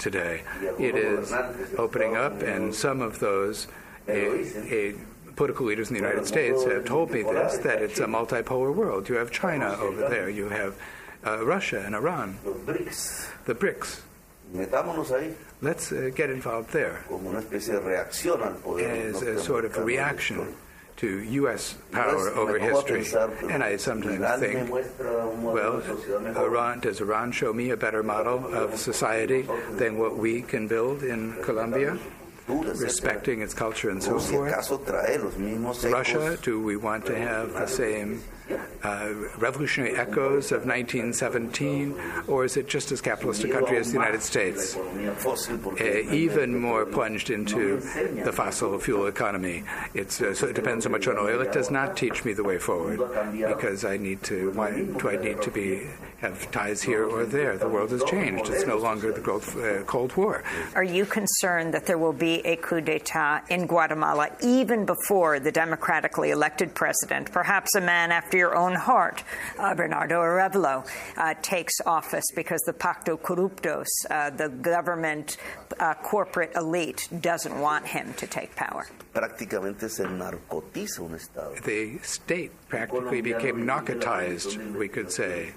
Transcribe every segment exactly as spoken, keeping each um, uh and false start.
today. It is opening up, and some of those a, a political leaders in the United States have told me this, that it's a multipolar world. You have China over there. You have uh, Russia and Iran. The BRICS. Let's uh, get involved there as a sort of a reaction to U S power over history. And I sometimes think, well, Iran, does Iran show me a better model of society than what we can build in Colombia, respecting its culture and so forth? Russia, do we want to have the same uh, revolutionary echoes of nineteen seventeen, or is it just as capitalist a country as the United States, uh, even more plunged into the fossil fuel economy? It's, uh, so it depends so much on oil. It does not teach me the way forward, because I need to, why do I need to be have ties here or there? The world has changed. It's no longer the Cold, uh, Cold War. Are you concerned that there will be a coup d'etat in Guatemala even before the democratically elected president, perhaps a man after your own heart, uh, Bernardo Arevalo, uh, takes office because the Pacto Corruptos, uh, the government uh, corporate elite, doesn't want him to take power? The state practically became narcotized, we could say.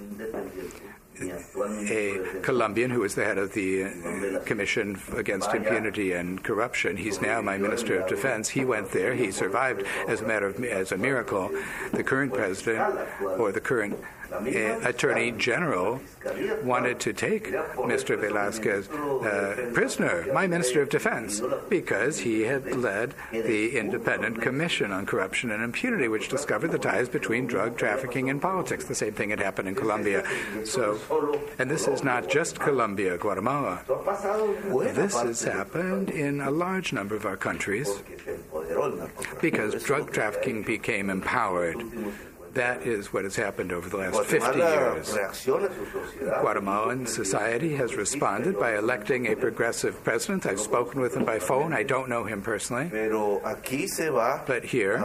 A Colombian who was the head of the uh, Commission Against Impunity and Corruption. He's now my Minister of Defense. He went there. He survived as a matter of as a miracle. The current president, or the current uh, Attorney General, wanted to take Mister Velázquez uh, prisoner, my Minister of Defense, because he had led the Independent Commission on Corruption and Impunity, which discovered the ties between drug trafficking and politics. The same thing had happened in Colombia. So, and this is not just Colombia, Guatemala. This has happened in a large number of our countries because drug trafficking became empowered. That is what has happened over the last fifty years. Guatemalan society has responded by electing a progressive president. I've spoken with him by phone. I don't know him personally. But here,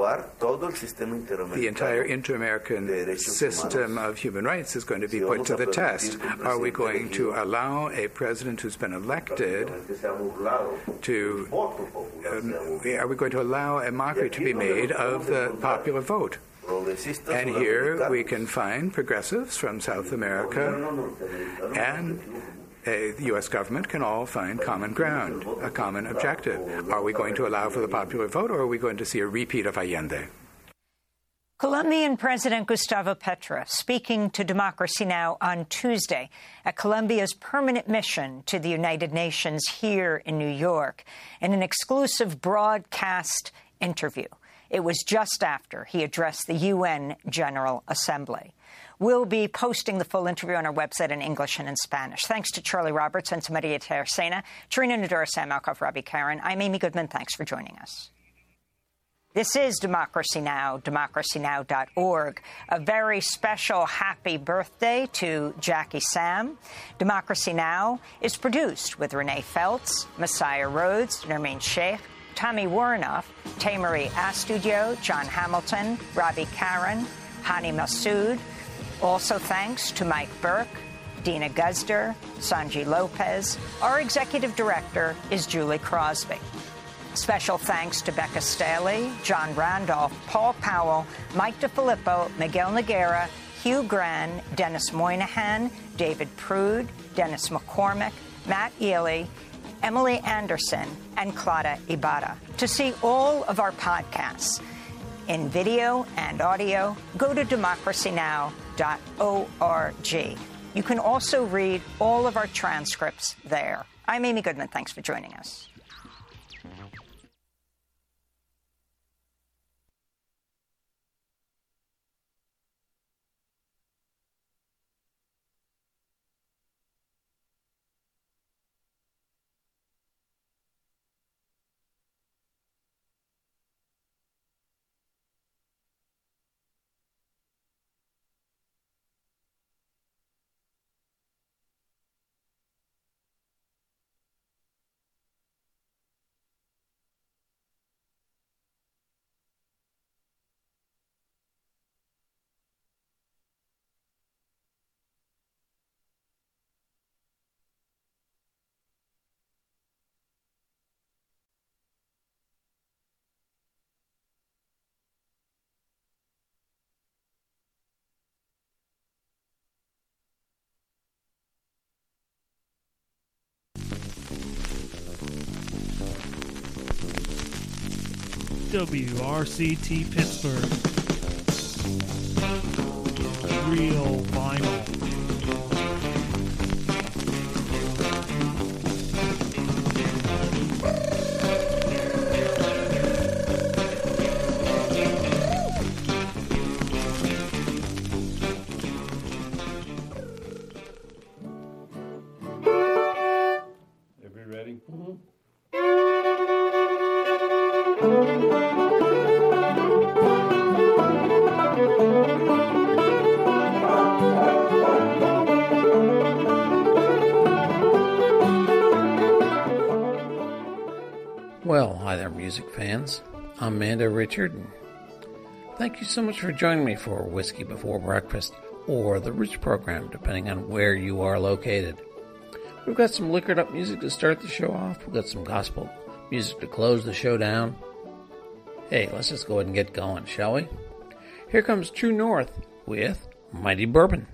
the entire inter-American system of human rights is going to be put to the test. Are we going to allow a president who's been elected to, um, are we going to allow a mockery to be made of the popular vote? And here we can find progressives from South America and uh, the U S government can all find common ground, a common objective. Are we going to allow for the popular vote, or are we going to see a repeat of Allende? Colombian President Gustavo Petro speaking to Democracy Now! On Tuesday at Colombia's permanent mission to the United Nations here in New York in an exclusive broadcast interview. It was just after he addressed the U N General Assembly. We'll be posting the full interview on our website in English and in Spanish. Thanks to Charlie Roberts and to Maria Tercena, Tarina Nadura, Sam Alcoff, Robbie Karen. I'm Amy Goodman. Thanks for joining us. This is Democracy Now!, democracy now dot org. A very special happy birthday to Jackie Sam. Democracy Now! Is produced with Renee Feltz, Messiah Rhodes, Nermeen Sheikh, Tommy Warnoff, Taymarie Astudio, John Hamilton, Robbie Karen, Hani Massoud. Also thanks to Mike Burke, Dina Guzder, Sanji Lopez. Our executive director is Julie Crosby. Special thanks to Becca Staley, John Randolph, Paul Powell, Mike DeFilippo, Miguel Noguera, Hugh Gran, Dennis Moynihan, David Prude, Dennis McCormick, Matt Ely, Emily Anderson, and Clara Ibarra. To see all of our podcasts in video and audio, go to democracy now dot org. You can also read all of our transcripts there. I'm Amy Goodman. Thanks for joining us. W R C T Pittsburgh. Real vinyl. Well, hi there, music fans. I'm Amanda Richard, and thank you so much for joining me for Whiskey Before Breakfast, or the Roots program, depending on where you are located. We've got some liquored up music to start the show off. We've got some gospel music to close the show down. Hey, let's just go ahead and get going, shall we? Here comes True North with Mighty Bourbon.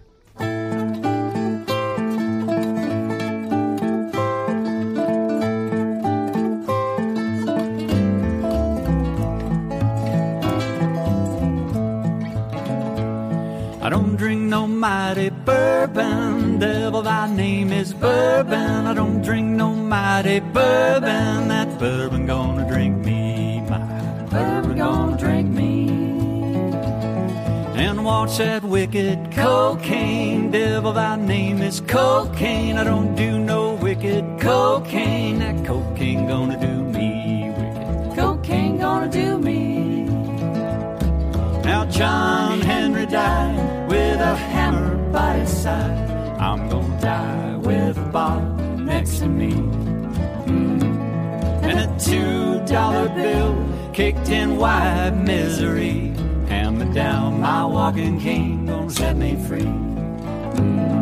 I don't drink no mighty bourbon, devil, thy name is bourbon. I don't drink no mighty bourbon, that bourbon gonna drink me, my bourbon gonna drink me. And watch that wicked cocaine, devil, thy name is cocaine. I don't do no wicked cocaine, that cocaine gonna do me, wicked cocaine gonna do me. Now John Henry died with a hammer by his side. I'm gonna die with a bottle next to me. Mm. And a two dollar bill kicked in wide misery. Hammer down my walking cane, gonna set me free. Mm.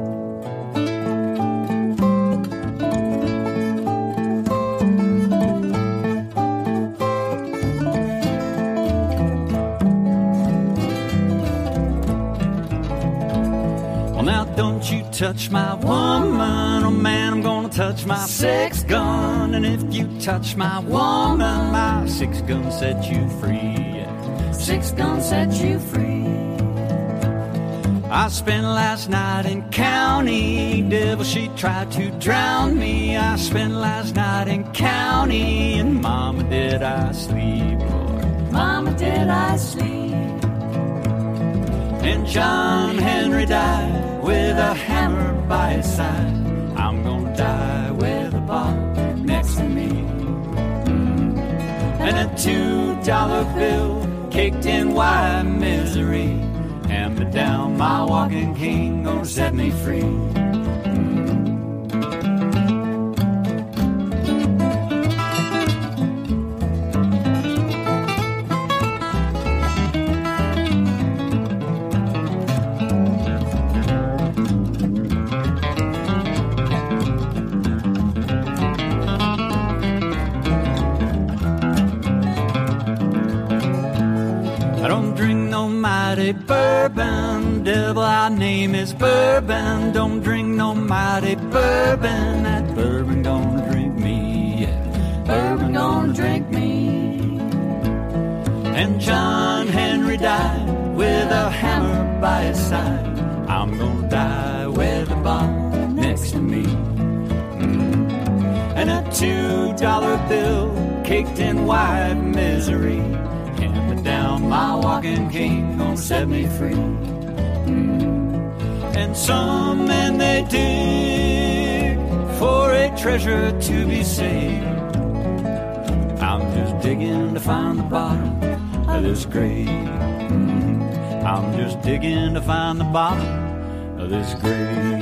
Don't you touch my woman, oh man, I'm gonna touch my six gun. And if you touch my woman, my six gun set you free. Six gun set you free. I spent last night in county, devil, she tried to drown me. I spent last night in county, and mama, did I sleep, Lord, mama, did I sleep. And John Henry died with a hammer by his side. I'm gonna die with a bottle next to me. Mm. And a two dollar bill kicked in wide misery. Hammer down my walking cane, gonna set me free. Bourbon, devil, our name is bourbon. Don't drink no mighty bourbon, that bourbon gonna drink me, yeah. Bourbon gonna drink me. And John Henry died with a hammer by his side. I'm gonna die with a bottle next to me. Mm. And a two dollar bill kicked in wide misery. Down my walking cane, gonna set me free. Mm. And some men they dig for a treasure to be saved. I'm just digging to find the bottom of this grave. Mm. I'm just digging to find the bottom of this grave.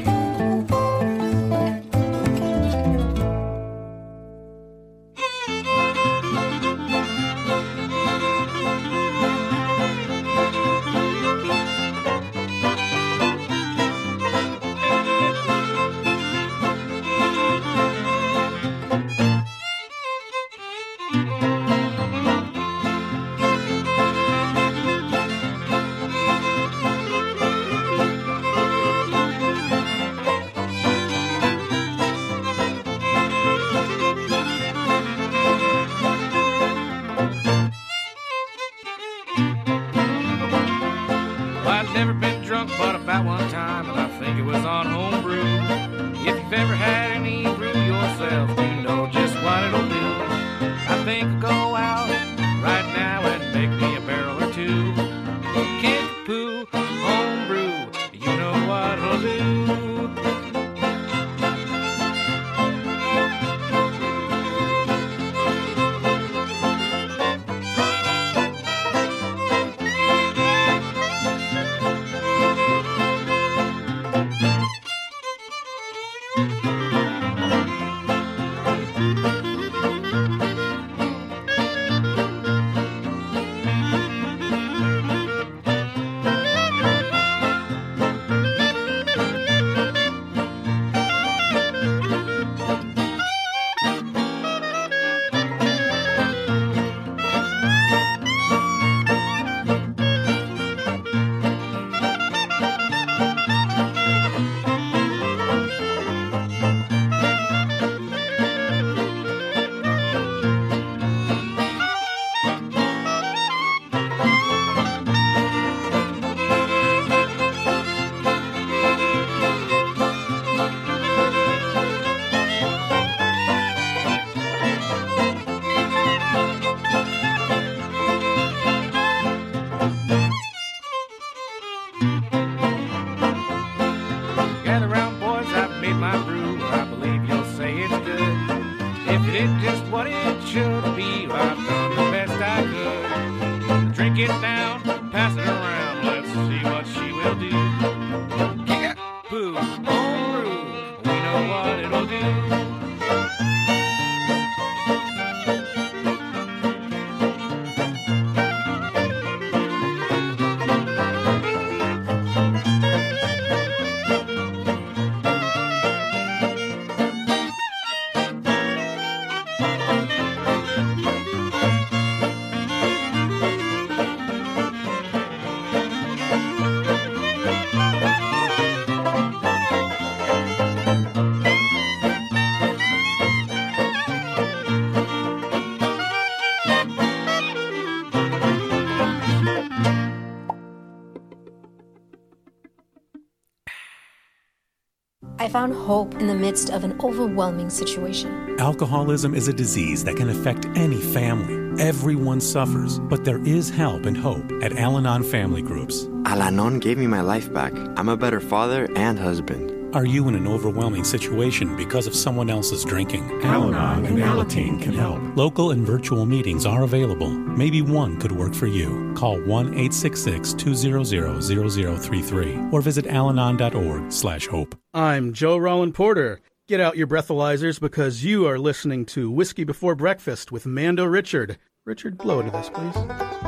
I found hope in the midst of an overwhelming situation. Alcoholism is a disease that can affect any family. Everyone suffers, but there is help and hope at Al-Anon Family Groups. Al-Anon gave me my life back. I'm a better father and husband. Are you in an overwhelming situation because of someone else's drinking? Al-Anon and Alateen can help. Local and virtual meetings are available. Maybe one could work for you. Call one eight six six, two zero zero, zero zero three three or visit alanon dot org slash hope. I'm Joe Rowan Porter. Get out your breathalyzers because you are listening to Whiskey Before Breakfast with Mando Richard. Richard, blow into this, please.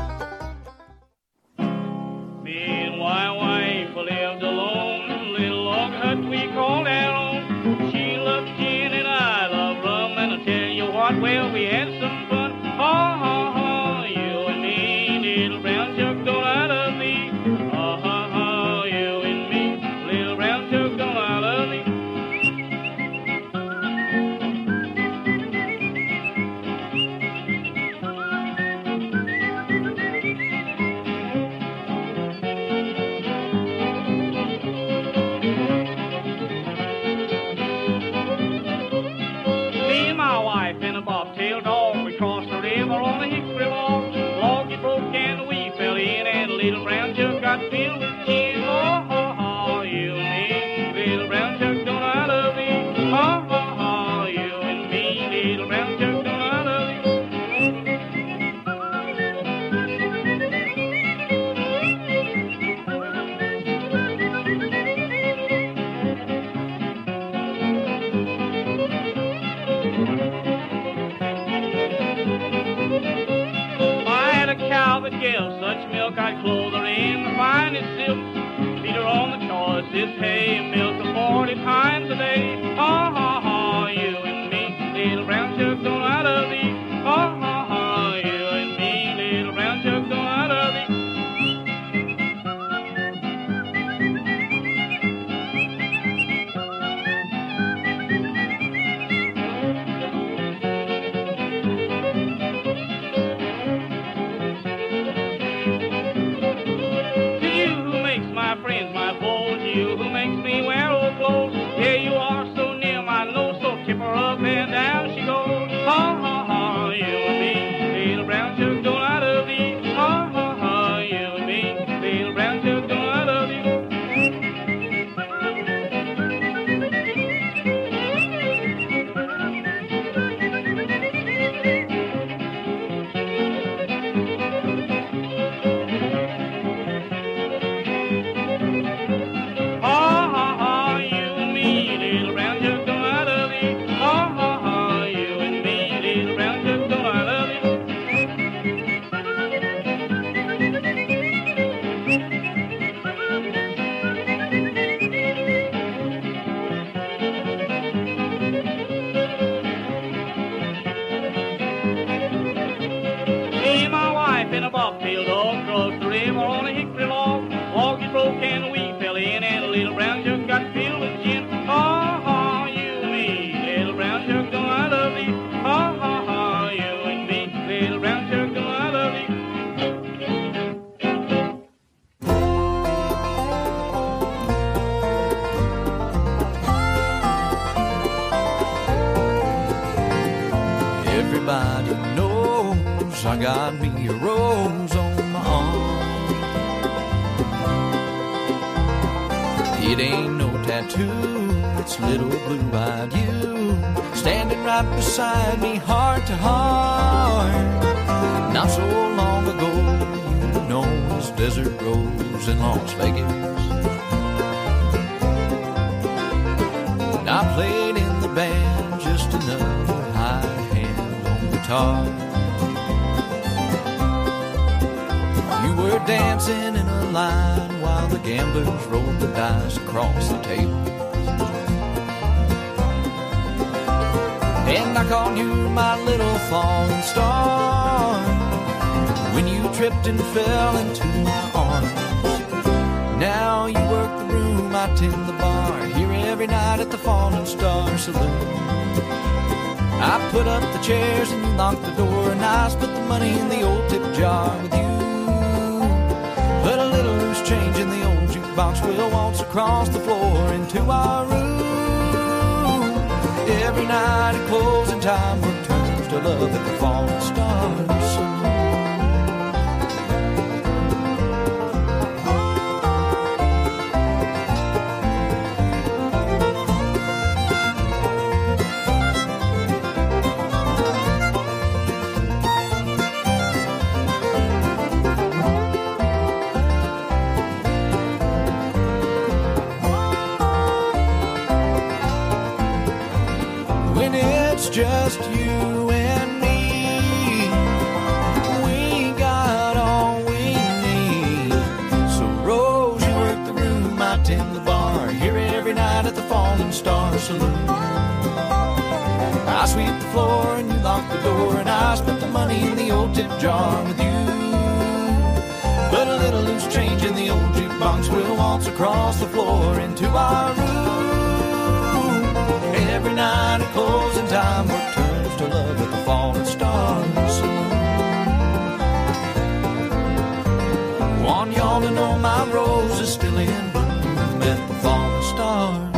Me and my wife lived alone in a little log hut we called our own. She loved gin and I love rum, and I tell you what, well, we had some fun. Ha, ha, ha, you and me, little brown jug, don't I love thee? Ha, ha, ha, you and me, little brown jug, don't I love thee? Filled with cheer, ha ha ha, you and me, little brown jug, don't I love thee? Ha ha ha, you and me, little brown jug, don't I love I had a cow that gave such milk I'd clothe her in the finest silk, feed her on the choicest hay, and milk her forty times a day. Ha ha ha, you and me, little brown jug, don't I love thee? Ha ha ha, you and me, little brown jug, don't I love thee? Up and down she goes, ha ha ha, you and me, little brown jug, don't I love thee? Ha ha ha, you and me, little brown jug, don't I love thee? Ha ha ha, you and me, little brown jug, don't I love thee? Ha ha ha, you and me, little brown jug, don't I love thee? Me and my wife in a bobtail dog crossed the river on a hickory log. Log is broke and we fell in, and a little brown jug got filled with gin. Ha ha, you and me, little brown jug, don't I love thee? Ha ha ha, you and me, little brown jug, don't I love thee? Everybody knows I got me a rose on my arm. It ain't no tattoo, it's little blue-eyed you, standing right beside me, heart to heart. Not so long ago, you were known as Desert Rose in Las Vegas. And I played in the band, just another hired hand on guitar. You were dancing in a line while the gamblers rolled the dice across the table. And I called you my little falling star when you tripped and fell into my arms. Now you work the room, I tend the bar, here every night at the Falling Star Saloon. I put up the chairs and you locked the door, and I split the money in the old tip jar with you. Put a little loose change in the old jukebox, we'll waltz across the floor into our room. Every night at closing time, work turns to love at the Falling Stars Saloon. Just you and me, we got all we need. So Rose, you work the room, I tend the bar, hear it every night at the Falling Star Saloon. I sweep the floor and you lock the door, and I split the money in the old tip jar with you. But a little loose change in the old jukebox will waltz across the floor into our room. Every night at closing time, work turns to love at the Falling Star Saloon. Want y'all to know my rose is still in bloom at the Falling Star Saloon.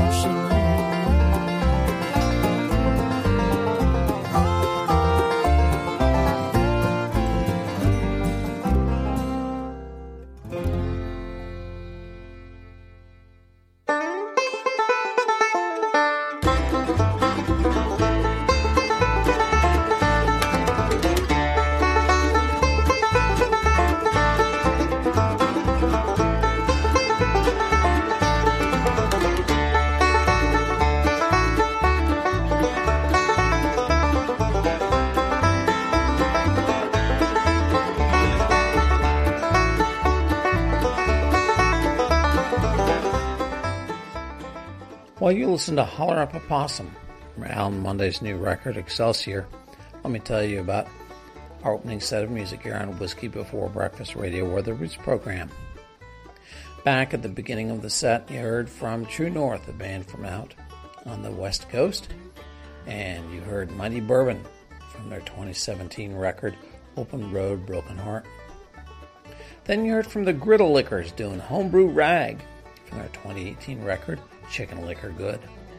While you listen to Holler Up a Possum from Alan Monday's new record, Excelsior, let me tell you about our opening set of music here on Whiskey Before Breakfast Radio, or the Roots program. Back at the beginning of the set, you heard from True North, a band from out on the West Coast, and you heard Mighty Bourbon from their twenty seventeen record, Open Road, Broken Heart. Then you heard from the Griddle Lickers doing Homebrew Rag from their twenty eighteen record, Chicken Liquor Good.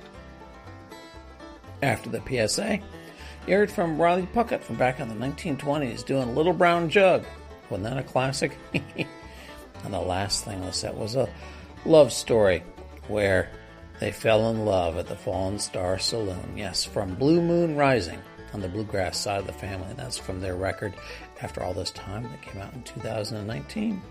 After the P S A, you heard from Riley Puckett from back in the nineteen twenties doing Little Brown Jug. Wasn't that a classic? And the last thing on the set was a love story where they fell in love at the Fallen Star Saloon. Yes, from Blue Moon Rising on the bluegrass side of the family. And that's from their record After All This Time that came out in two thousand nineteen.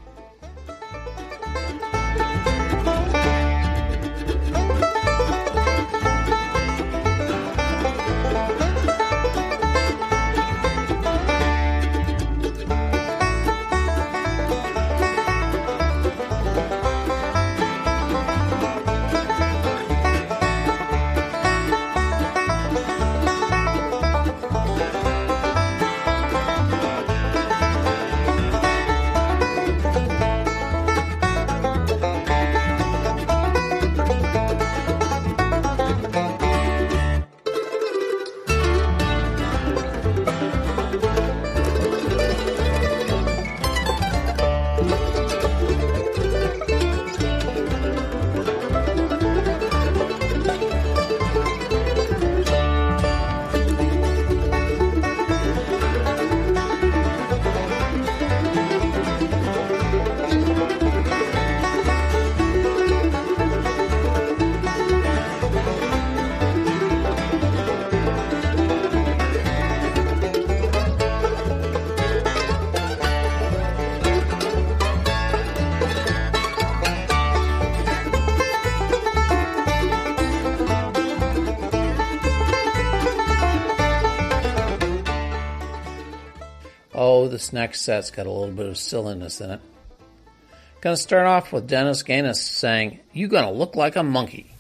Oh, this next set's got a little bit of silliness in it. Gonna start off with Dennis Gaines saying, "You gonna look like a monkey."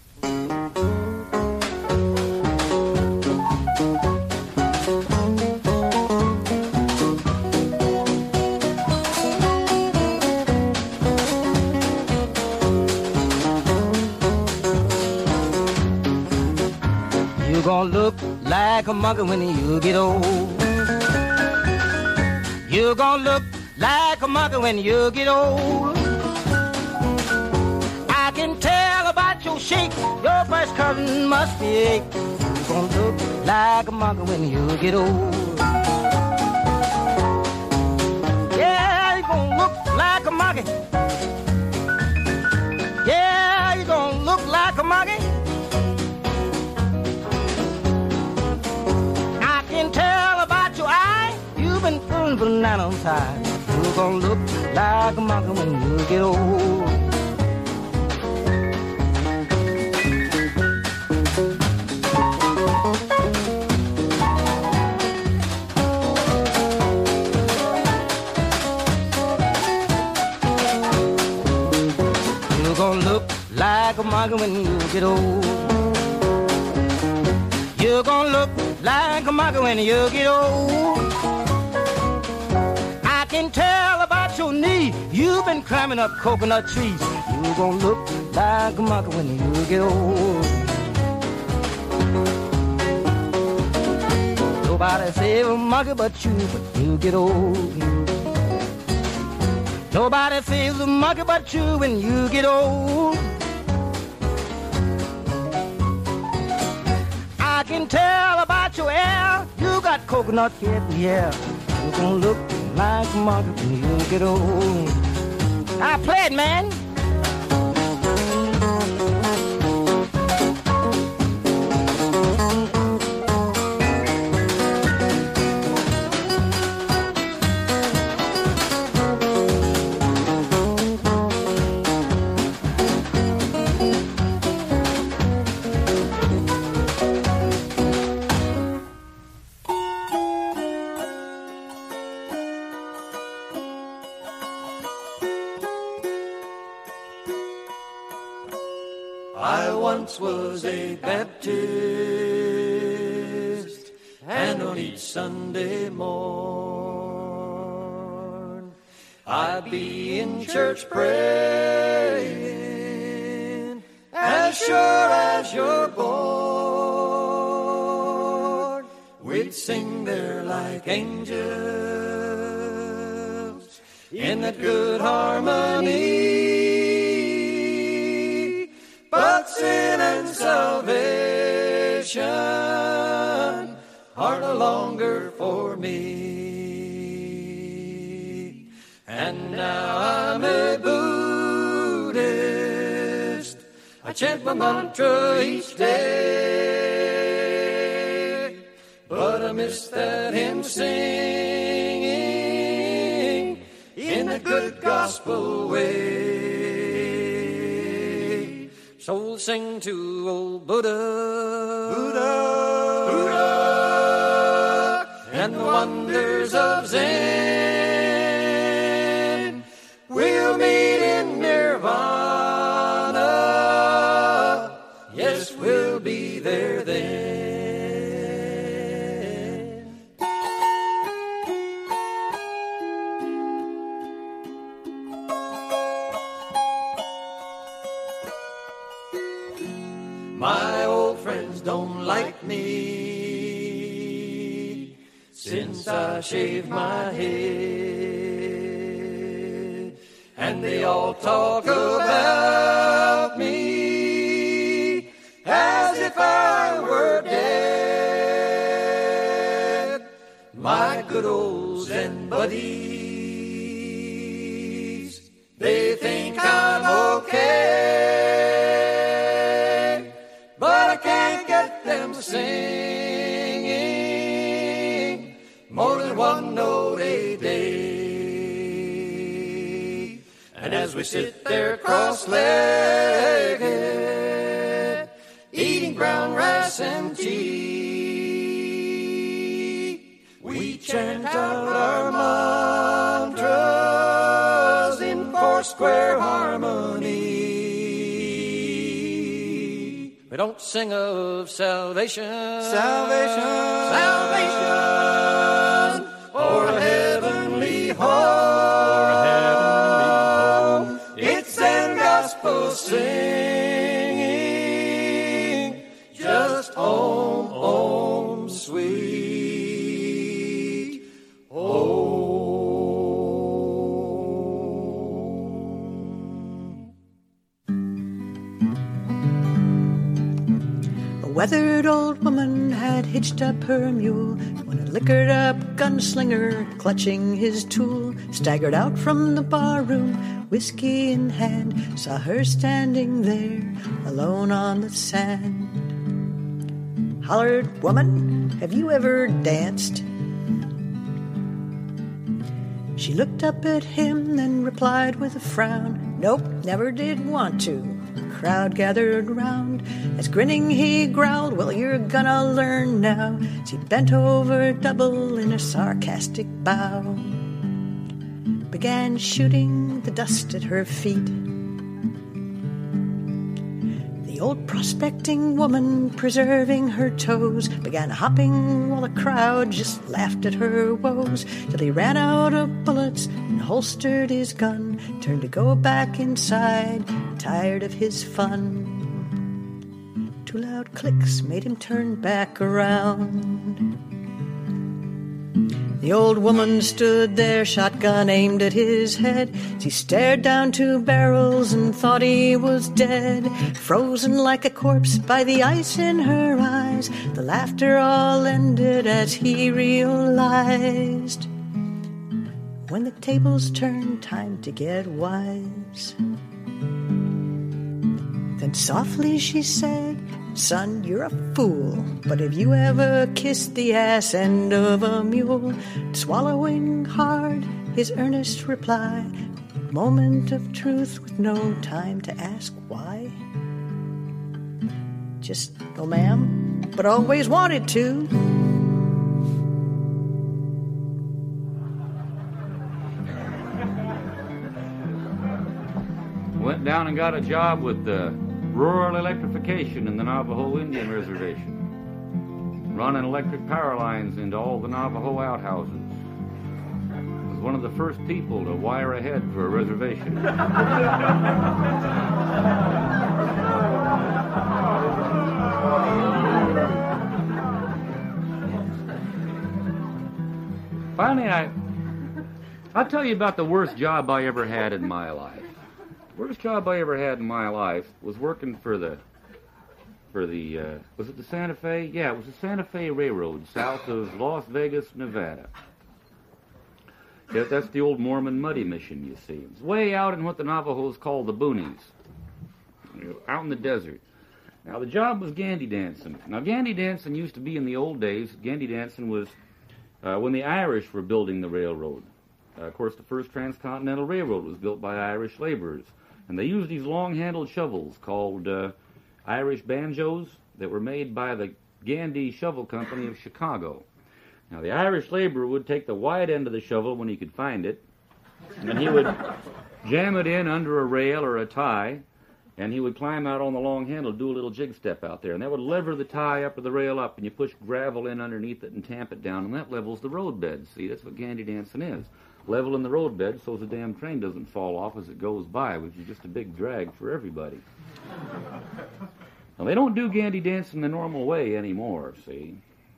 You gonna look like a monkey when you get old. You're gonna look like a monkey when you get old. I can tell about your shake, your first cousin must be ache. gonna look like a monkey when you get old. Yeah, you're gonna look like a monkey. Yeah, you're gonna look like a monkey. I can tell about your eye. You've been fooling for nine on time. You're gonna look like a monkey when you get old. You're gonna look like a monkey when you get old. You're gonna look like a monkey when you get old. I can tell about your knee. You've been climbing up coconut trees. You're gonna look like a monkey when you get old. Nobody save a monkey but you when you get old. Nobody saves a monkey but you when you get old. I can tell about your hair. You got coconut hair, yeah. You're gonna look like a monkey when you get old. I play it, man. I once was a Baptist, and on each Sunday morn I'd be in church praying, as sure as you're born. We'd sing there like angels in that good harmony. But sin and salvation are no longer for me. And now I'm a Buddhist. I chant my mantra each day. But I miss that hymn singing in a good gospel way. So sing to old Buddha, Buddha, Buddha, and the wonders of Zen. We'll meet in Nirvana. Yes, we'll be there then. My old friends don't like me since I shaved my head, and they all talk about me as if I were dead. My good old Zen buddies, they think I'm okay, but I can't get them singing more than one note a day. And as we sit there cross-legged, eating brown rice and tea, we chant out our mantras in four-square harmony. We don't sing of salvation, salvation, salvation, or a heavenly home. It's Zen gospel singing, just om, om, sweet home. weathered old woman had hitched up her mule when a liquored-up gunslinger, clutching his tool, staggered out from the barroom, whiskey in hand, saw her standing there, alone on the sand. Hollered, "Woman, have you ever danced?" She looked up at him, then replied with a frown, "Nope, never did want to." Crowd gathered round, as grinning he growled, "Well, you're gonna learn now." As he bent over double in a sarcastic bow, began shooting the dust at her feet. The old prospecting woman, preserving her toes, began hopping while the crowd just laughed at her woes, till he ran out of bullets and holstered his gun, turned to go back inside, tired of his fun. Two loud clicks made him turn back around. The old woman stood there, shotgun aimed at his head. She stared down two barrels and thought he was dead, frozen like a corpse by the ice in her eyes. The laughter all ended as he realized, when the tables turned, time to get wise. Then softly she said, "Son, you're a fool, but have you ever kissed the ass end of a mule?" Swallowing hard his earnest reply, moment of truth with no time to ask why. Just, "Oh, ma'am, but always wanted to." Went down and got a job with the rural electrification in the Navajo Indian Reservation, running electric power lines into all the Navajo outhouses. Was one of the first people to wire ahead for a reservation. Finally, I, I'll tell you about the worst job I ever had in my life. Worst job I ever had in my life was working for the, for the, uh, was it the Santa Fe? Yeah, it was the Santa Fe Railroad, south of Las Vegas, Nevada. Yeah, that's the old Mormon Muddy Mission, you see. It's way out in what the Navajos call the boonies, you know, out in the desert. Now, the job was gandy dancing. Now, gandy dancing used to be in the old days. Gandy dancing was uh, when the Irish were building the railroad. Uh, of course, the first transcontinental railroad was built by Irish laborers. And they used these long-handled shovels called uh, Irish banjos that were made by the Gandy Shovel Company of Chicago. Now, the Irish laborer would take the wide end of the shovel when he could find it, and he would jam it in under a rail or a tie, and he would climb out on the long handle, do a little jig step out there, and that would lever the tie up or the rail up, and you push gravel in underneath it and tamp it down, and that levels the roadbed. See, that's what gandy dancing is. Leveling the roadbed so the damn train doesn't fall off as it goes by, which is just a big drag for everybody. Now, they don't do gandy dancing the normal way anymore, see,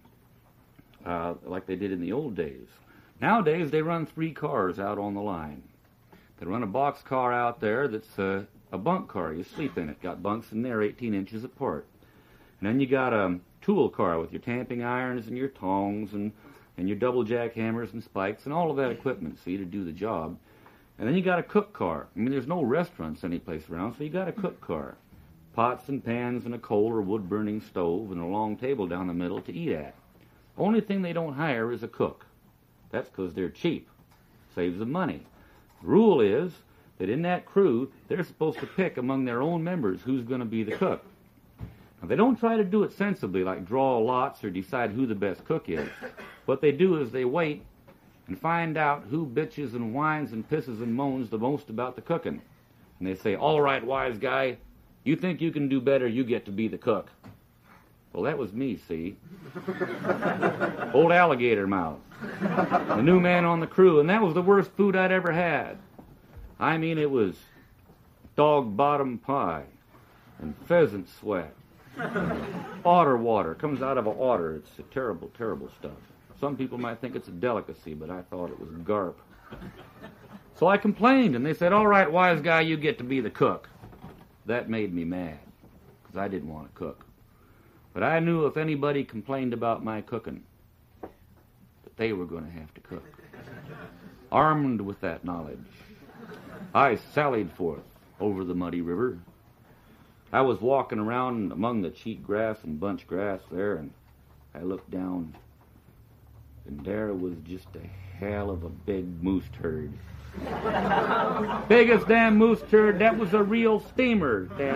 uh, like they did in the old days. Nowadays, they run three cars out on the line. They run a box car out there that's uh, a bunk car. You sleep in it. Got bunks in there eighteen inches apart. And then you got a tool car with your tamping irons and your tongs and and your double jackhammers and spikes and all of that equipment, see, to do the job. And then you got a cook car. I mean, there's no restaurants anyplace around, so you got a cook car. Pots and pans and a coal or wood-burning stove and a long table down the middle to eat at. Only thing they don't hire is a cook. That's because they're cheap. Saves them money. The rule is that in that crew, they're supposed to pick among their own members who's going to be the cook. Now, they don't try to do it sensibly, like draw lots or decide who the best cook is. What they do is they wait and find out who bitches and whines and pisses and moans the most about the cooking. And they say, "All right, wise guy, you think you can do better, you get to be the cook." Well, that was me, see. Old alligator mouth. The new man on the crew, and that was the worst food I'd ever had. I mean, it was dog bottom pie and pheasant sweat. Otter water comes out of an otter. It's a terrible, terrible stuff. Some people might think it's a delicacy, but I thought it was garp. So I complained, and they said, "All right, wise guy, you get to be the cook." That made me mad, because I didn't want to cook. But I knew if anybody complained about my cooking, that they were going to have to cook. Armed with that knowledge, I sallied forth over the muddy river. I was walking around among the cheat grass and bunch grass there, and I looked down, and there was just a hell of a big moose turd. Biggest damn moose turd. That was a real steamer. Damn.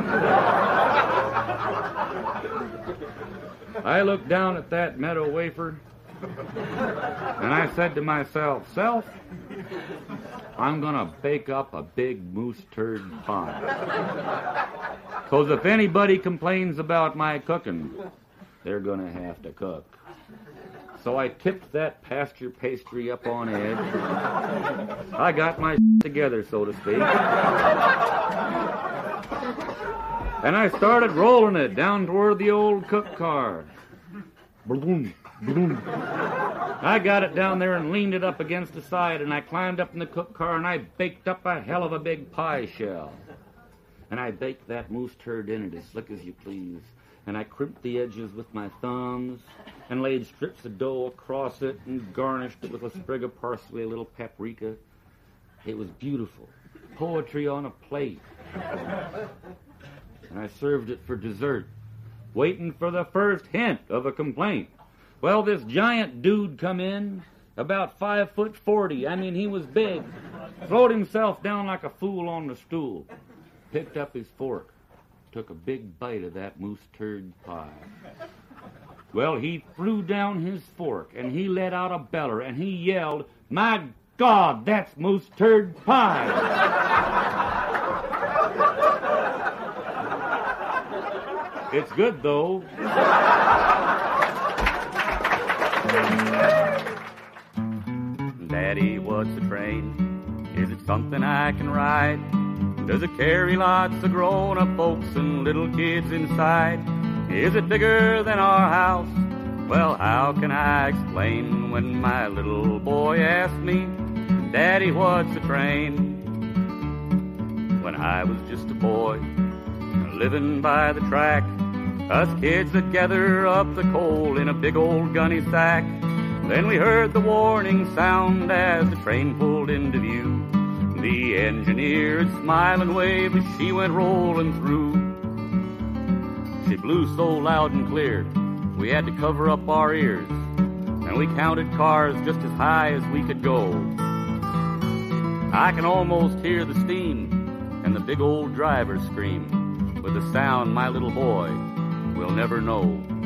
I looked down at that meadow wafer, and I said to myself, Self, I'm going to bake up a big moose turd pie. Because if anybody complains about my cooking, they're going to have to cook. So I tipped that pasture pastry up on edge. I got my together, so to speak. And I started rolling it down toward the old cook car. Boom, boom. I got it down there and leaned it up against the side, and I climbed up in the cook car, and I baked up a hell of a big pie shell. And I baked that moose turd in it as slick as you please. And I crimped the edges with my thumbs and laid strips of dough across it and garnished it with a sprig of parsley, a little paprika. It was beautiful. Poetry on a plate. And I served it for dessert, waiting for the first hint of a complaint. Well, this giant dude come in, about five foot forty. I mean, he was big. Throwed himself down like a fool on the stool. Picked up his fork. Took a big bite of that moose turd pie. Well, he threw down his fork, and he let out a beller, and he yelled, My God, that's moose turd pie! It's good, though. Daddy, what's the train? Is it something I can ride? Does it carry lots of grown-up folks and little kids inside? Is it bigger than our house? Well, how can I explain when my little boy asked me, Daddy, what's a train? When I was just a boy, living by the track, us kids that gather up the coal in a big old gunny sack. Then we heard the warning sound as the train pulled into view. The engineer'd smile and wave as she went rolling through. She blew so loud and clear, we had to cover up our ears, and we counted cars just as high as we could go. I can almost hear the steam and the big old driver scream with a sound my little boy will never know.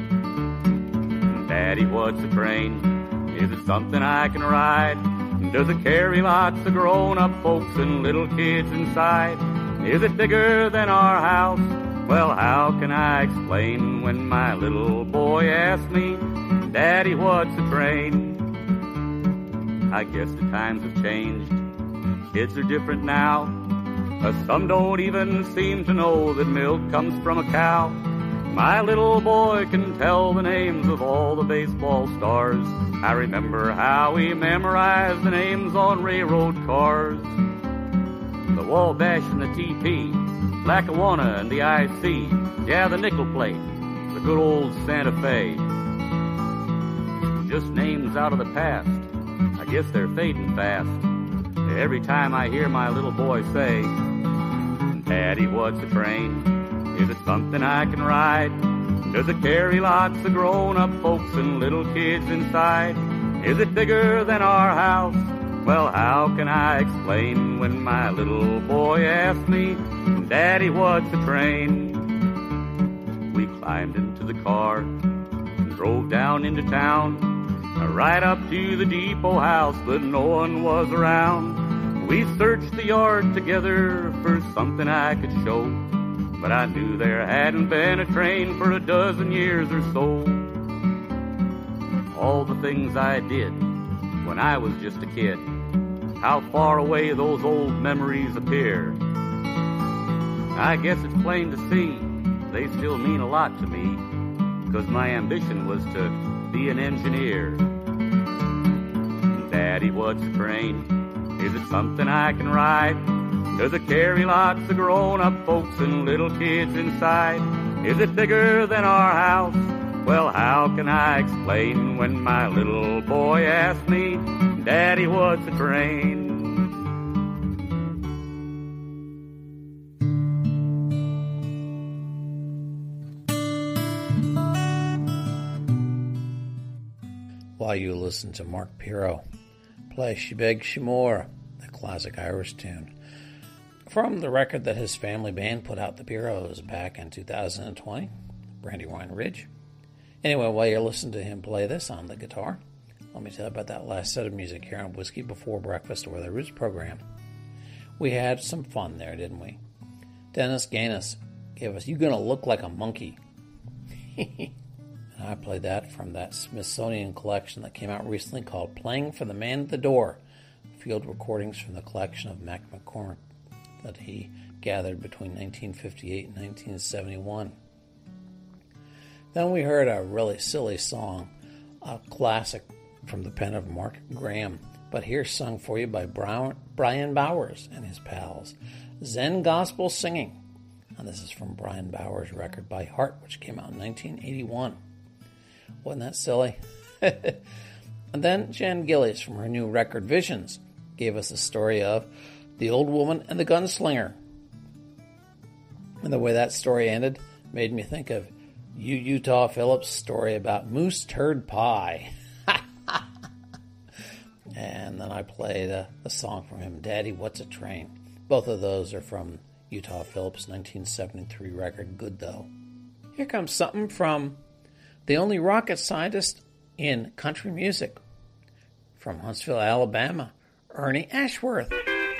Daddy, what's a train? Is it something I can ride? Does it carry lots of grown-up folks and little kids inside? Is it bigger than our house? Well, how can I explain when my little boy asked me, Daddy, what's a train? I guess the times have changed. Kids are different now. Uh, some don't even seem to know that milk comes from a cow. My little boy can tell the names of all the baseball stars. I remember how we memorized the names on railroad cars. The Wabash and the T P, Lackawanna and the I C, yeah, the nickel plate, the good old Santa Fe. Just names out of the past, I guess they're fading fast. Every time I hear my little boy say, Daddy, what's a train? Is it something I can ride? Does it carry lots of grown-up folks and little kids inside? Is it bigger than our house? Well, how can I explain when my little boy asked me, Daddy, what's a train? We climbed into the car and drove down into town, right up to the depot house, but no one was around. We searched the yard together for something I could show, but I knew there hadn't been a train for a dozen years or so. All the things I did when I was just a kid, how far away those old memories appear. I guess it's plain to see they still mean a lot to me, 'cause my ambition was to be an engineer. Daddy, what's a train? Is it something I can ride? Does it carry lots of grown-up folks and little kids inside? Is it bigger than our house? Well, how can I explain when my little boy asked me, Daddy, what's a train? While you listen to Mark Pirro play She Begs She More, the classic Irish tune, from the record that his family band put out, the Pirros, back in two thousand twenty, Brandywine Ridge. Anyway, while you're listening to him play this on the guitar, let me tell you about that last set of music here on Whiskey Before Breakfast, or the Roots program. We had some fun there, didn't we? Dennis Gaines gave us You Gonna Look Like a Monkey. And I played that from that Smithsonian collection that came out recently called Playing for the Man at the Door, field recordings from the collection of Mac McCormick that he gathered between nineteen fifty-eight and nineteen seventy-one. Then we heard a really silly song, a classic from the pen of Mark Graham, but here sung for you by Brian Bowers and his pals, Zen Gospel Singing. And this is from Brian Bowers' record By Heart, which came out in nineteen eighty-one. Wasn't that silly? And then Jan Gillies from her new record Visions gave us the story of The Old Woman and the Gunslinger. And the way that story ended made me think of U. Utah Phillips' story about moose turd pie. And then I played a, a song from him, Daddy, What's a Train? Both of those are from Utah Phillips' nineteen seventy-three record, Good Though. Here comes something from the only rocket scientist in country music, from Huntsville, Alabama, Ernie Ashworth.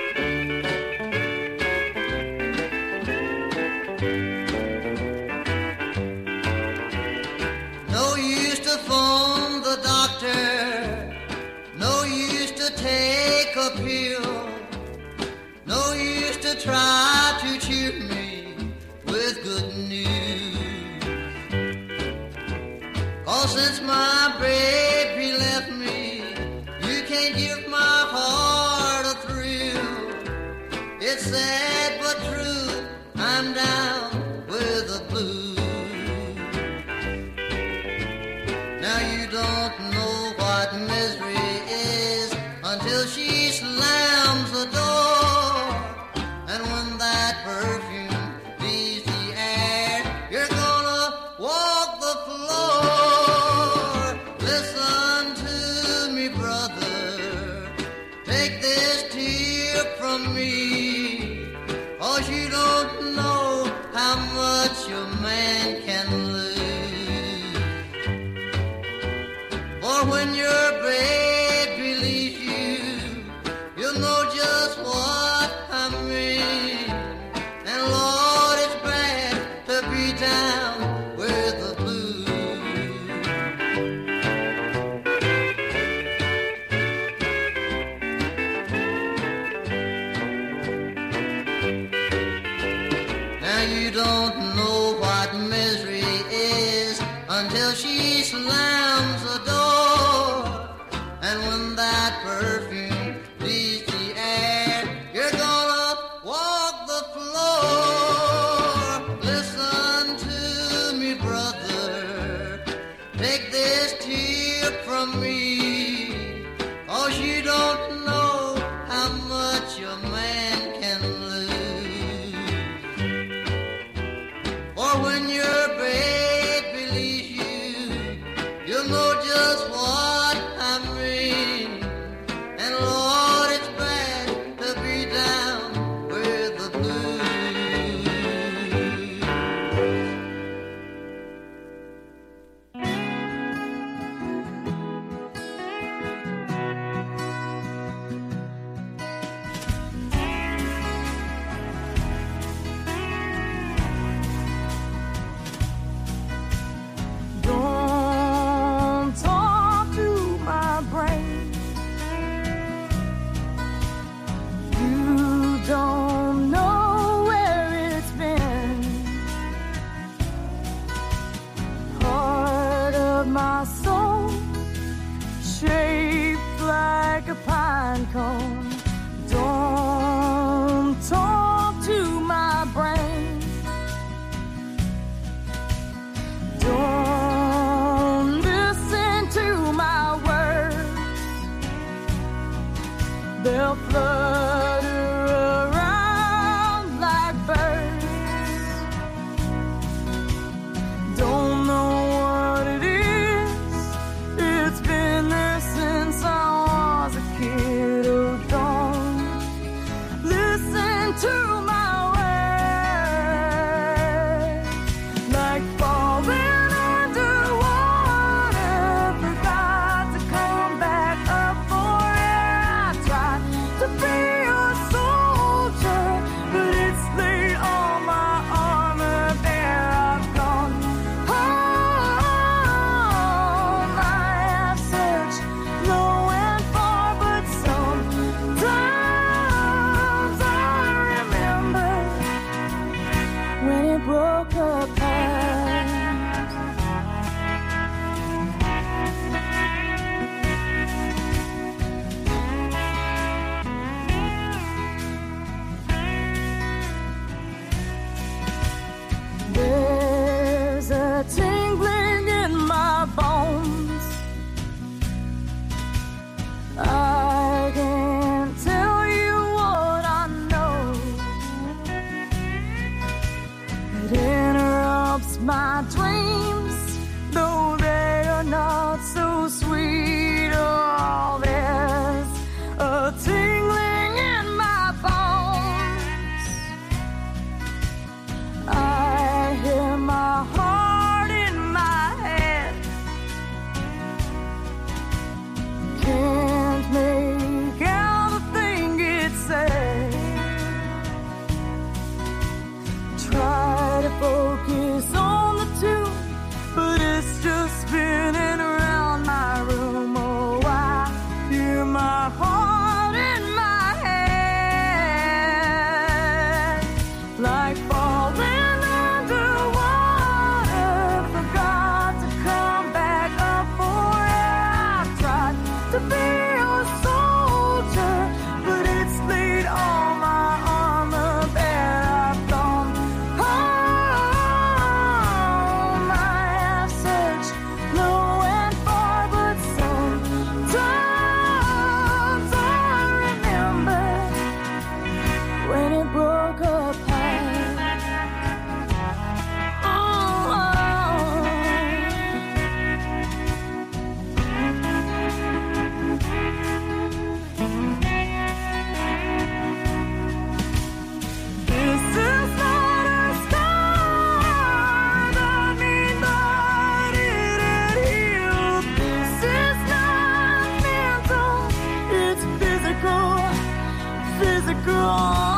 No use to phone the doctor, no use to take a pill, no use to try to cheer me with good news. Oh, since my baby left me, you can't give my heart a thrill. It's sad but true, I'm down with the blues. Now you don't know what misery is until she slams the door. And when that perfume leaves the air, you're gonna walk the floor. Listen to me, brother, take this tear from me, 'cause you don't know how much a man can lose. For when your baby leaves you, you'll know just what I mean. And Lord, it's bad to be down with the blues. Now you don't know what misery is until she slams the door. And when that perfume leaves the air, you're gonna walk the floor. Listen to me, brother, take this tear from me, 'cause you don't know how much a man can lose. For when your baby leaves you, you'll know just what I mean. And Lord, it's bad to be down with the blues. Don't talk to my brain. You don't know where it's been. Part of my soul, shaped like a pine cone. Don't talk to my brain. Don't they'll flutter around like birds. Don't know what it is, it's been there since I was a kid. Oh, don't listen to my words, like falling underwater, forgot to come back up for air. I tried to be a soldier, but it's laid all my armor bare. I've gone home, I have searched low and far, but sometimes I remember when it broke apart. There's a tingling in my bones. I can't tell you what I know. It interrupts my dreams, though they are not so sweet. Oh, there's a tingling in my bones. I hear my heart in my head. Can't make out a thing it says. Try to focus on the tune, but it's just spinning around my room. Oh, I hear my heart in my head, like falling underwater, forgot to come back up for air. I tried to be a soldier, but it's laid all my armor bare. I've gone home, I have searched low and far, but sometimes I remember when it broke apart. This is not a scar that means that it had healed. This is not mental, it's physical, physical.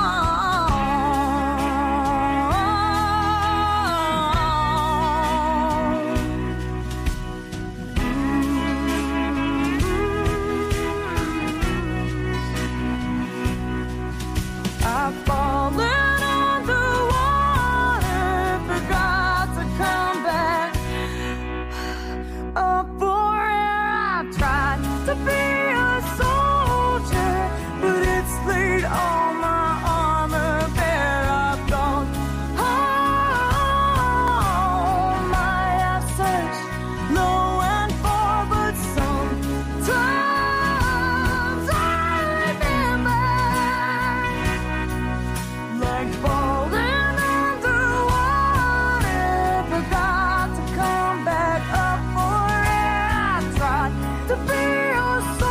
I've fallen underwater, forgot to come back up for air. I've tried to be a soldier, but it's laid all my armor bare. I've gone home, I have searched low and far, but sometimes I remember, like falling underwater, forgot to come back up for air. I tried to be a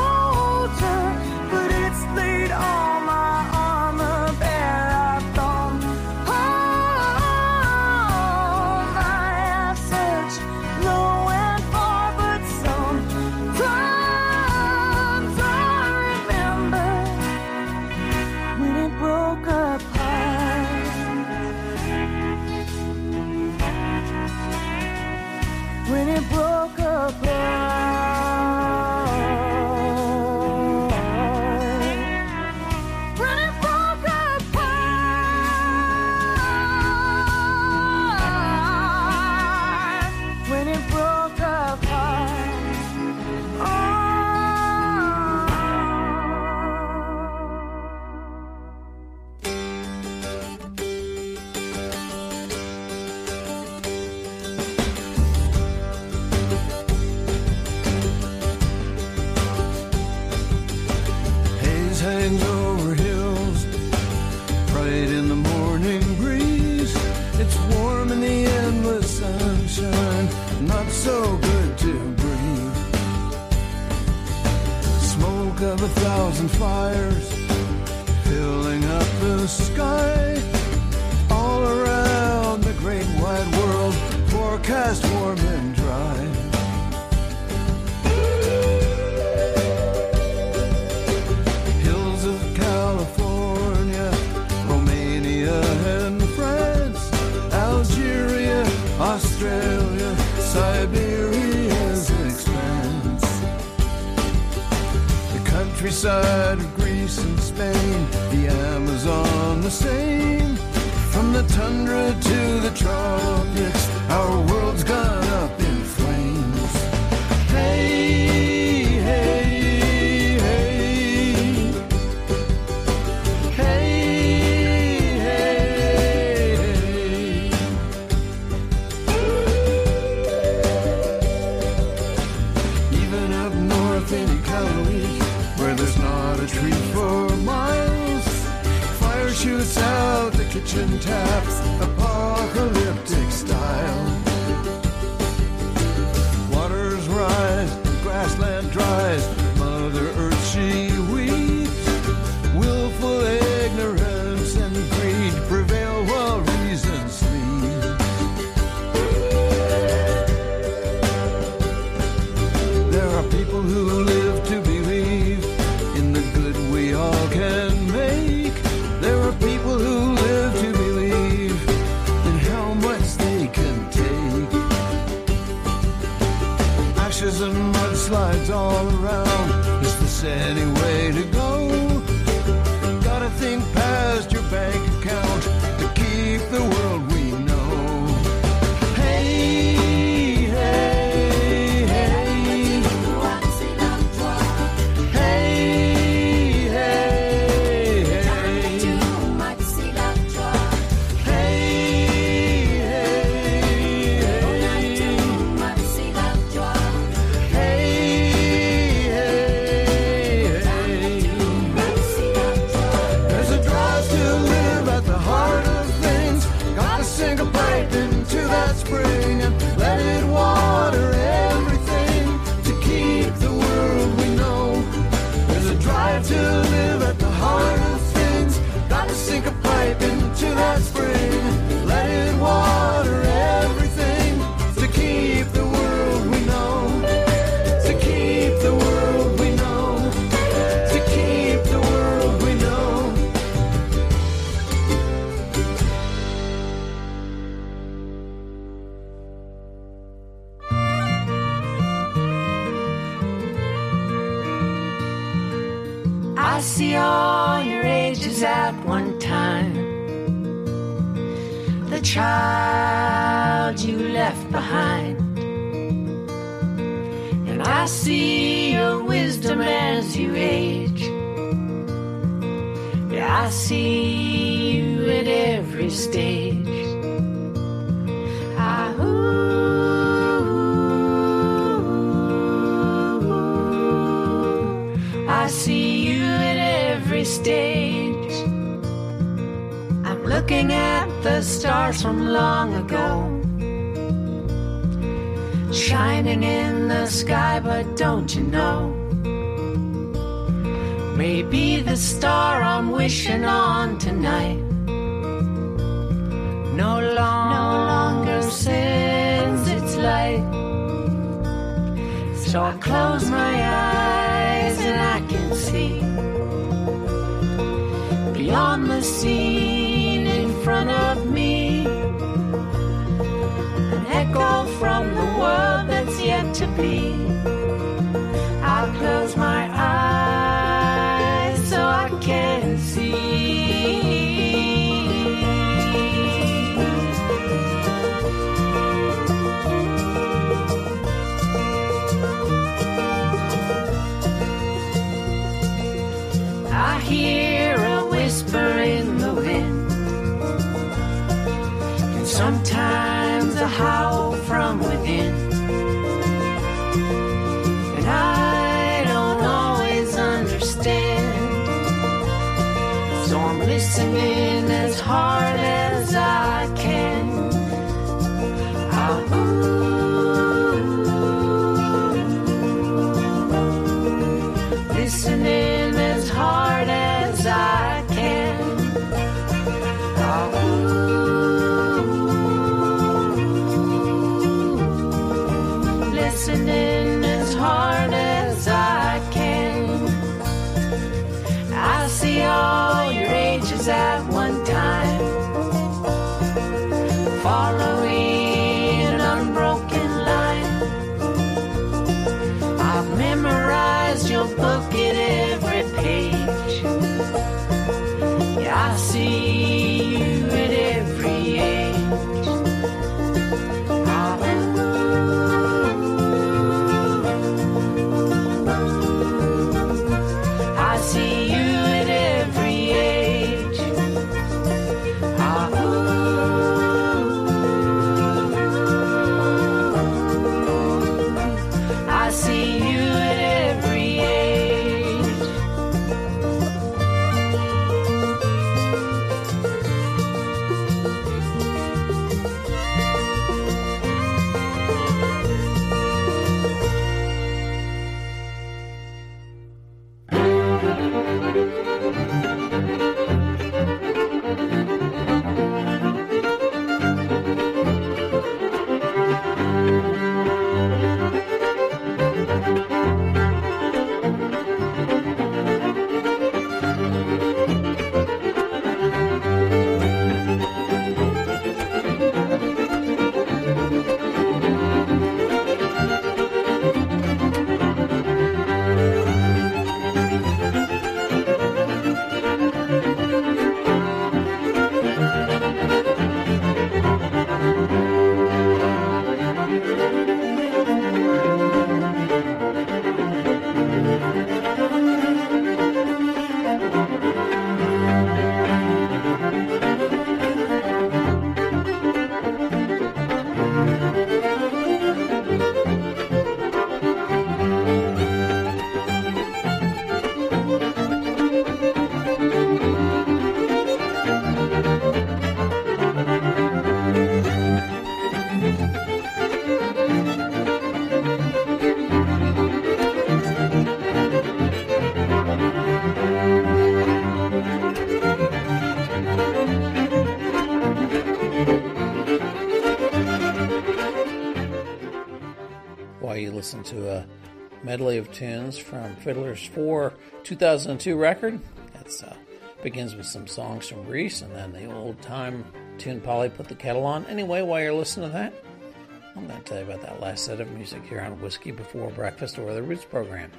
of a thousand fires filling up the sky. All around the great wide world, forecast warm and dry. Hills of California, Romania and France, Algeria, Australia, Siberia's expanse. The countryside of Greece and Spain, the Amazon the same. From the tundra to the tropics, our world's gone up in flames. Hey, hey, hey. Hey, hey, hey. Even up north in Iqaluit, where there's not a tree for miles, fire shoots out the kitchen taps, apocalyptic style. Waters rise, the grassland dries, Mother Earth she weeps. Willful ignorance and greed prevail while reason sleeps. There are people who live to believe in the good we all can make. There are people who live to believe in how much they can take. Ashes and mudslides all around, is this any way to go? Gotta think past your bank account to keep the world we know. Hey, hey, hey. Hey, hey, hey. Spring and let it water everything to keep the world we know. There's a drive to live at the heart of things. Gotta sink a pipe into that spring. Let it water everything to keep the world we know. To keep the world we know. To keep the world we know. I see all your ages at one time. The child you left behind. And I see your wisdom as you age. Yeah, I see you at every stage. I, ooh, I see you at every stage. I'm looking at the stars from long ago, shining in the sky, but don't you know, maybe the star I'm wishing on tonight no, long, no longer sends its light. So I close my eyes and I can see beyond the scene in front of me, an echo from the world that's yet to be. I'll close my eyes so I can see. I hear a whisper in the wind, and sometimes a howl from within. And I don't always understand, so I'm listening as hard as I can. Ah, ooh, listening book at every page. Yeah, I see you at every age. I see you at every age. I see you at every age. While you listen to a medley of tunes from Fiddler's four two thousand two record. That uh, begins with some songs from Grease and then the old-time tune Polly Put the Kettle On. Anyway, while you're listening to that, I'm going to tell you about that last set of music here on Whiskey Before Breakfast or the Roots program.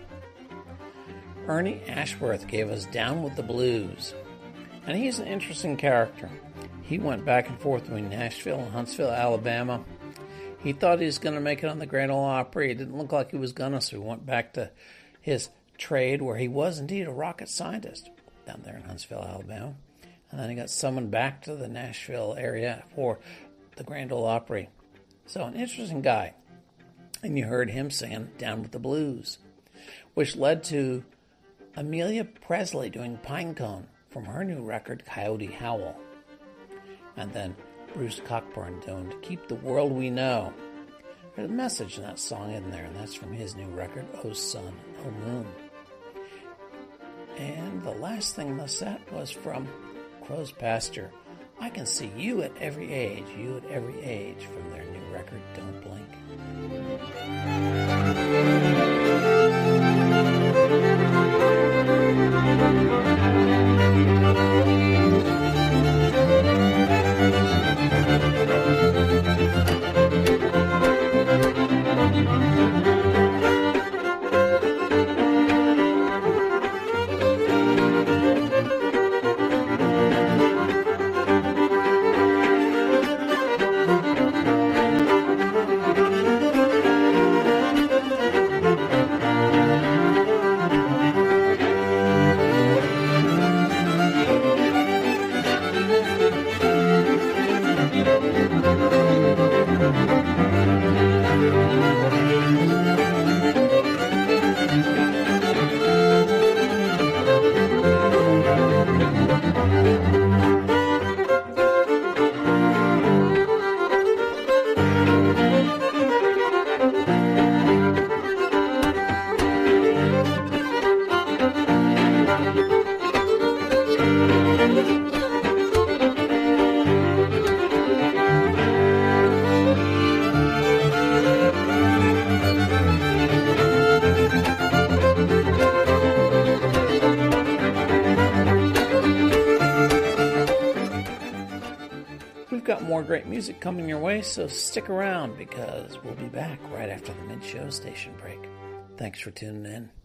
Ernie Ashworth gave us Down with the Blues, and he's an interesting character. He went back and forth between Nashville and Huntsville, Alabama. He thought he was going to make it on the Grand Ole Opry. It didn't look like he was going to, so he went back to his trade, where he was indeed a rocket scientist down there in Huntsville, Alabama. And then he got summoned back to the Nashville area for the Grand Ole Opry. So an interesting guy. And you heard him singing Down with the Blues, which led to Amelia Presley doing Pinecone from her new record, Coyote Howl. And then Bruce Cockburn doing To Keep the World We Know. There's a message in that song in there, and that's from his new record, Oh Sun, Oh Moon. And the last thing in the set was from Crow's Pasture, I Can See You at Every Age, You at Every Age, from their new record, Don't Blink. More great music coming your way, so stick around because we'll be back right after the mid-show station break. Thanks for tuning in.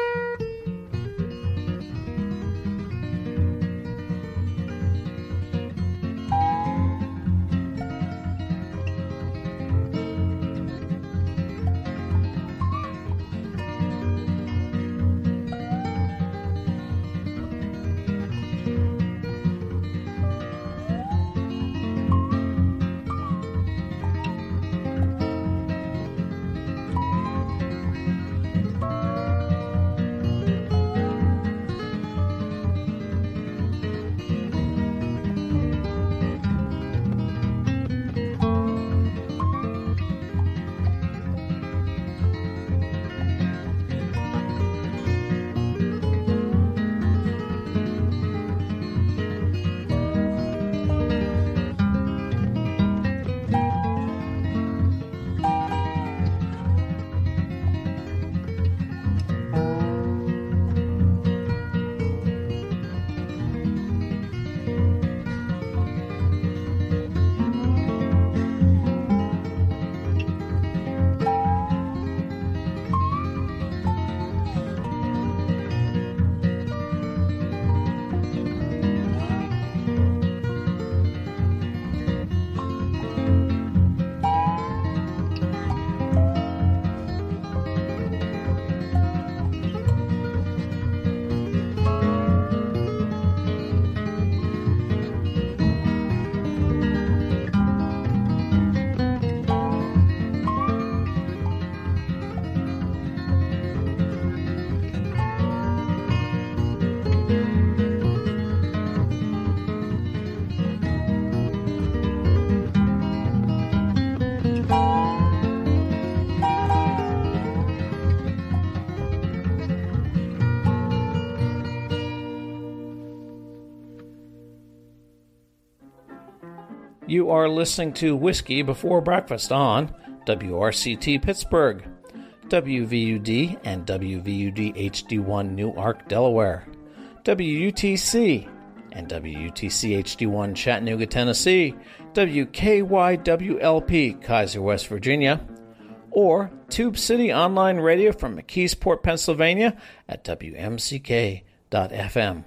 You are listening to Whiskey Before Breakfast on W R C T Pittsburgh, W V U D and W V U D H D one Newark, Delaware, W U T C and W U T C H D one Chattanooga, Tennessee, W K Y W L P Kaiser, West Virginia, or Tube City Online Radio from McKeesport, Pennsylvania at W M C K dot F M.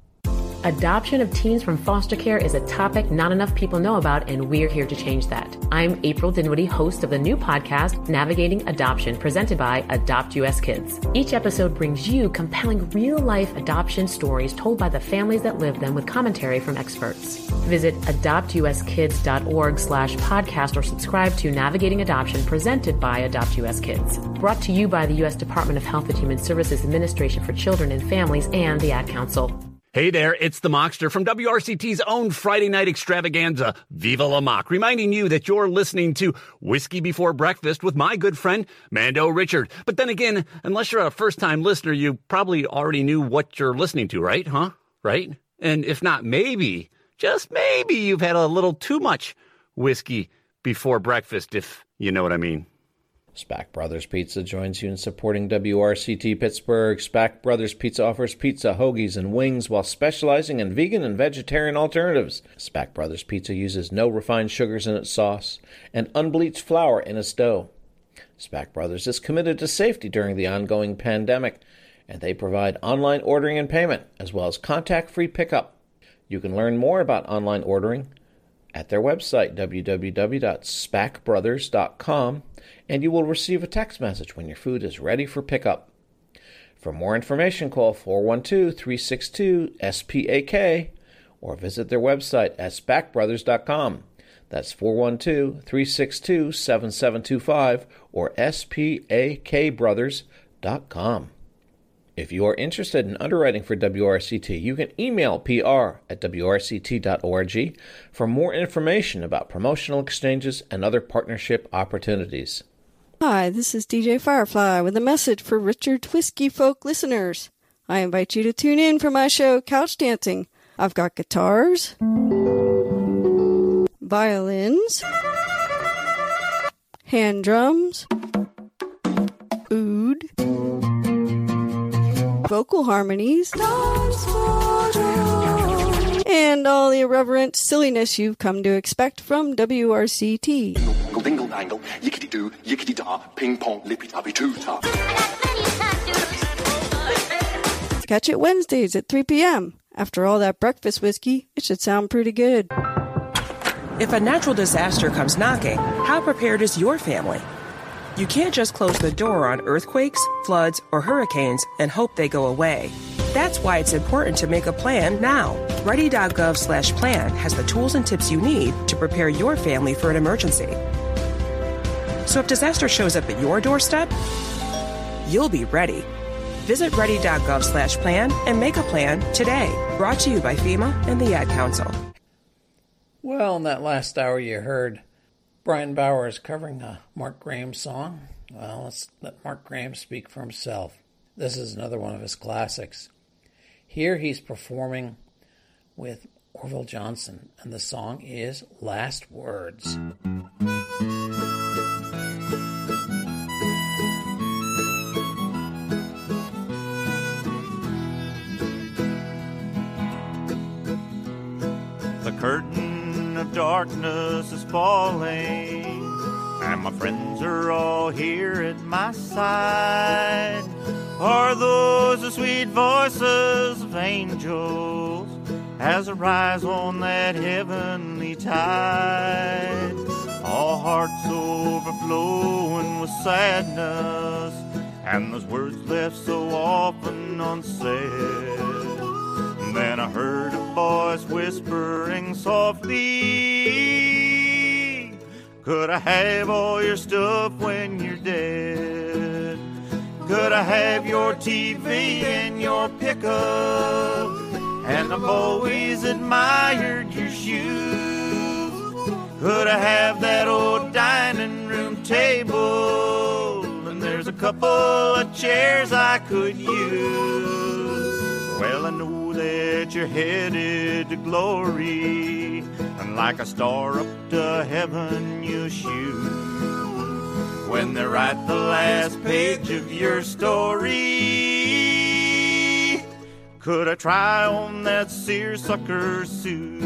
Adoption of teens from foster care is a topic not enough people know about, and we're here to change that. I'm April Dinwiddie, host of the new podcast, Navigating Adoption, presented by Adopt U S Kids. Each episode brings you compelling real-life adoption stories told by the families that live them with commentary from experts. Visit adopt u s kids dot org slash podcast or subscribe to Navigating Adoption, presented by Adopt U S Kids. Brought to you by the U S Department of Health and Human Services Administration for Children and Families and the Ad Council. Hey there, it's the Mockster from W R C T's own Friday night extravaganza, Viva la Mock, reminding you that you're listening to Whiskey Before Breakfast with my good friend, Mando Richard. But then again, unless you're a first-time listener, you probably already knew what you're listening to, right? Huh? Right? And if not, maybe, just maybe you've had a little too much whiskey before breakfast, if you know what I mean. Spack Brothers Pizza joins you in supporting W R C T Pittsburgh. Spack Brothers Pizza offers pizza, hoagies, and wings while specializing in vegan and vegetarian alternatives. Spack Brothers Pizza uses no refined sugars in its sauce and unbleached flour in its dough. Spack Brothers is committed to safety during the ongoing pandemic, and they provide online ordering and payment, as well as contact-free pickup. You can learn more about online ordering at their website, w w w dot spack brothers dot com, and you will receive a text message when your food is ready for pickup. For more information, call four one two, three six two, S P A K or visit their website at spack brothers dot com. That's four one two, three six two, seven seven two five or S P A K brothers dot com. If you are interested in underwriting for W R C T, you can email P R at W R C T dot org for more information about promotional exchanges and other partnership opportunities. Hi, this is D J Firefly with a message for Richard Whiskey Folk listeners. I invite you to tune in for my show, Couch Dancing. I've got guitars, violins, hand drums, oud, vocal harmonies, and all the irreverent silliness you've come to expect from W R C T. Dingle, dingle, dangle, yickety doo, yickety da, ping pong, lippy tappy too ta. Catch it Wednesdays at three p.m. After all that breakfast whiskey, it should sound pretty good. If a natural disaster comes knocking, how prepared is your family? You can't just close the door on earthquakes, floods, or hurricanes and hope they go away. That's why it's important to make a plan now. Ready.gov slash plan has the tools and tips you need to prepare your family for an emergency. So if disaster shows up at your doorstep, you'll be ready. Visit ready.gov slash plan and make a plan today. Brought to you by FEMA and the Ad Council. Well, in that last hour you heard Brian Bowers covering a Mark Graham song. Well, let's let Mark Graham speak for himself. This is another one of his classics. Here he's performing with Orville Johnson, and the song is Last Words. The curtain of darkness is falling, and my friends are all here at my side. Are those the sweet voices of angels as I rise on that heavenly tide? All hearts overflowing with sadness, and those words left so often unsaid. Then I heard a voice whispering softly, could I have all your stuff when you're dead? Could I have your T V and your pickup? And I've always admired your shoes. Could I have that old dining room table? And there's a couple of chairs I could use. Well, I know that you're headed to glory, and like a star up to heaven you shoot. When they write the last page of your story, could I try on that seersucker suit?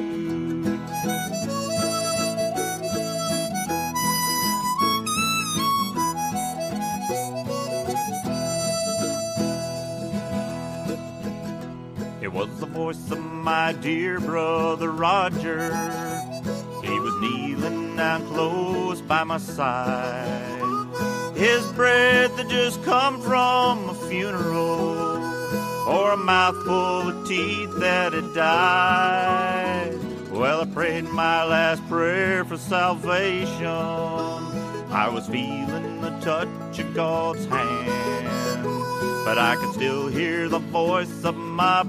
It was the voice of my dear brother Roger. He was kneeling down close by my side. His breath had just come from a funeral, or a mouthful of teeth that had died. Well, I prayed my last prayer for salvation. I was feeling the touch of God's hand, but I could still hear the voice of my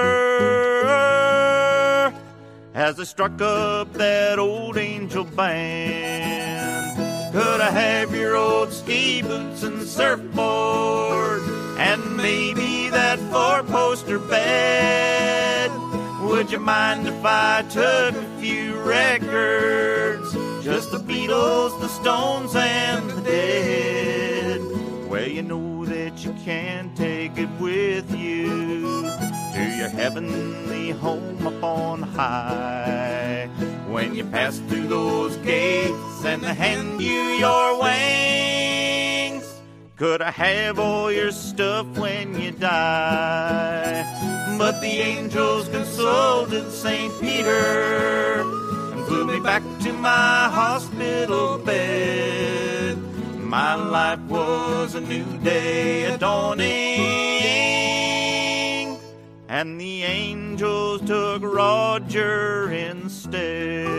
brother as they struck up that old angel band. Could I have your old ski boots and surfboard, and maybe that four-poster bed? Would you mind if I took a few records, just the Beatles, the Stones, and the Dead? Well, you know that you can take it with you to your heavenly home up on high. When you pass through those gates and they hand you your wings, could I have all your stuff when you die? But the angels consulted Saint Peter and flew me back to my hospital bed. My life was a new day a dawning, and the angels took Roger instead.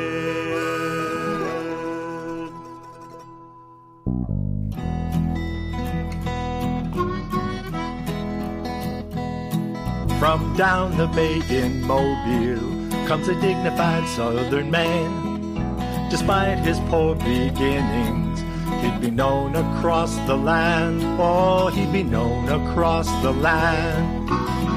From down the bay in Mobile comes a dignified southern man. Despite his poor beginnings, he'd be known across the land. Oh, he'd be known across the land.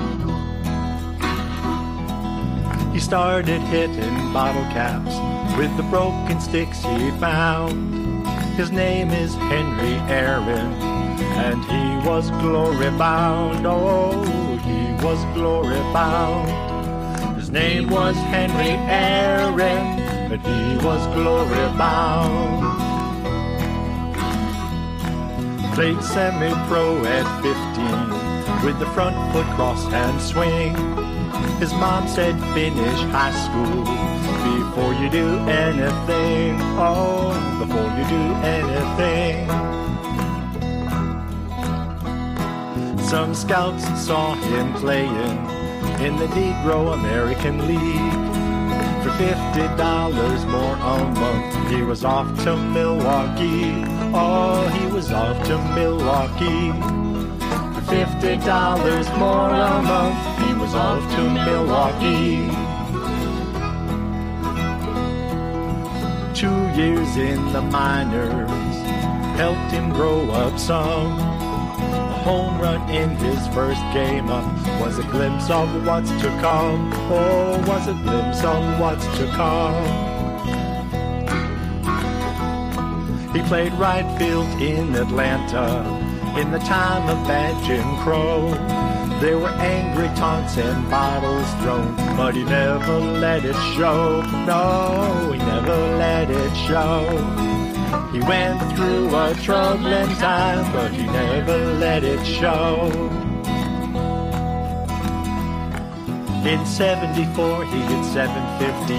He started hitting bottle caps with the broken sticks he found. His name is Henry Aaron, and he was glory bound. Oh, he was glory bound. His name was Henry Aaron, but he was glory bound. Played semi-pro at fifteen, with the front foot cross and swing. His mom said finish high school before you do anything. Oh, before you do anything. Some scouts saw him playing in the Negro American League. For fifty dollars more a month, he was off to Milwaukee. Oh, he was off to Milwaukee. For fifty dollars more a month, he was off to Milwaukee. Two years in the minors helped him grow up some. Home run in his first game up was a glimpse of what's to come. Oh, was a glimpse of what's to come. He played right field in Atlanta in the time of bad Jim Crow. There were angry taunts and bottles thrown, but he never let it show. No, he never let it show. He went through a troubling time, but he never let it show. In seventy-four, he hit seven fifty